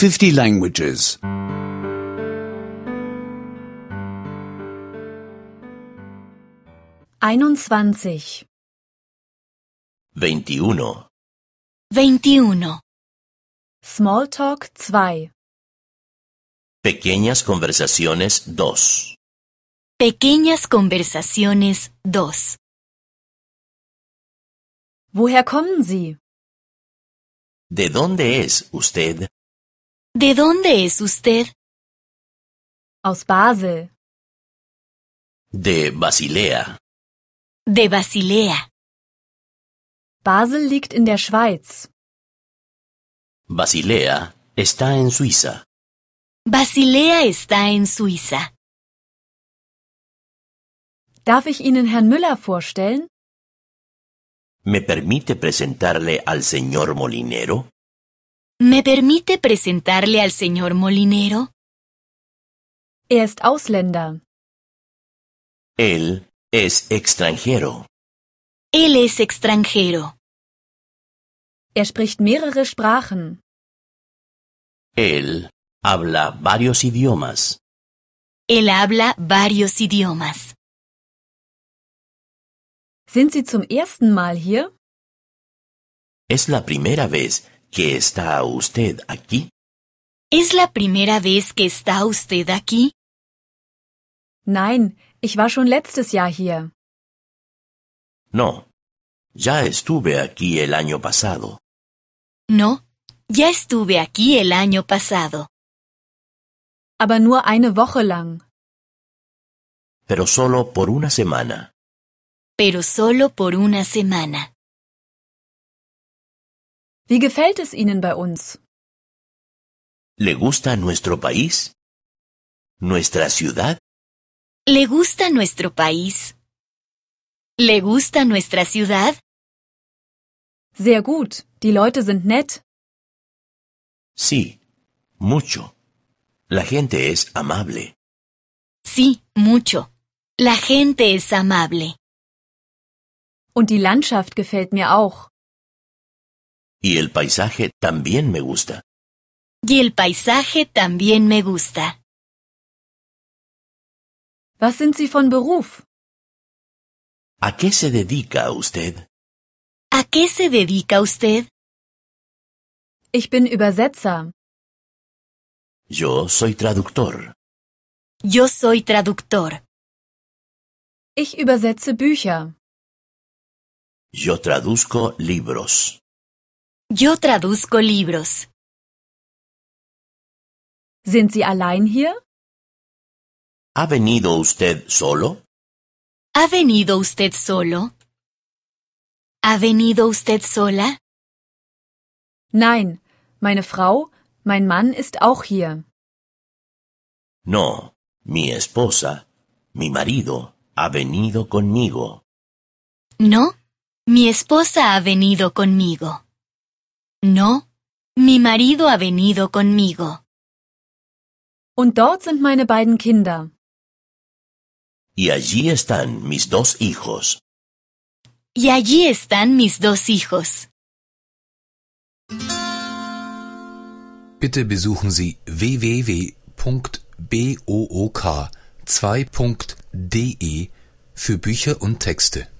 50 languages. 21. 21. 21. Smalltalk 2. Pequeñas conversaciones 2. Pequeñas conversaciones 2. Woher kommen Sie? ¿De dónde es usted? ¿De dónde es usted? Aus Basel. De Basilea. De Basilea. Basel liegt in der Schweiz. Basilea está en Suiza. Basilea está en Suiza. Darf ich Ihnen Herrn Müller vorstellen? ¿Me permite presentarle al señor Molinero? ¿Me permite presentarle al señor Molinero? Er ist Ausländer. Él es extranjero. Él es extranjero. Er spricht mehrere Sprachen. Él habla varios idiomas. Él habla varios idiomas. Sind Sie zum ersten Mal hier? ¿Es la primera vez que está usted aquí? ¿Es la primera vez que está usted aquí? Nein, ich war schon letztes Jahr hier. No, ya estuve aquí el año pasado. No, ya estuve aquí el año pasado. Aber nur eine Woche lang. Pero solo por una semana. Pero solo por una semana. Wie gefällt es Ihnen bei uns? ¿Le gusta nuestro país? ¿Nuestra ciudad? ¿Le gusta nuestro país? ¿Le gusta nuestra ciudad? Sehr gut, die Leute sind nett. Sí, mucho. La gente es amable. Sí, mucho. La gente es amable. Und die Landschaft gefällt mir auch. Y el paisaje también me gusta. Y el paisaje también me gusta. Was sind Sie von Beruf? ¿A qué se dedica usted? ¿A qué se dedica usted? Ich bin Übersetzer. Yo soy traductor. Yo soy traductor. Ich übersetze Bücher. Yo traduzco libros. Yo traduzco libros. Sind Sie allein hier? ¿Ha venido usted solo? ¿Ha venido usted solo? ¿Ha venido usted sola? Nein, meine Frau, mein Mann ist auch hier. No, mi esposa, mi marido, ha venido conmigo. No, mi esposa ha venido conmigo. No, mi marido ha venido conmigo. Und dort sind meine beiden Kinder. Y allí están mis dos hijos. Y allí están mis dos hijos. Bitte besuchen Sie www.book2.de für Bücher und Texte.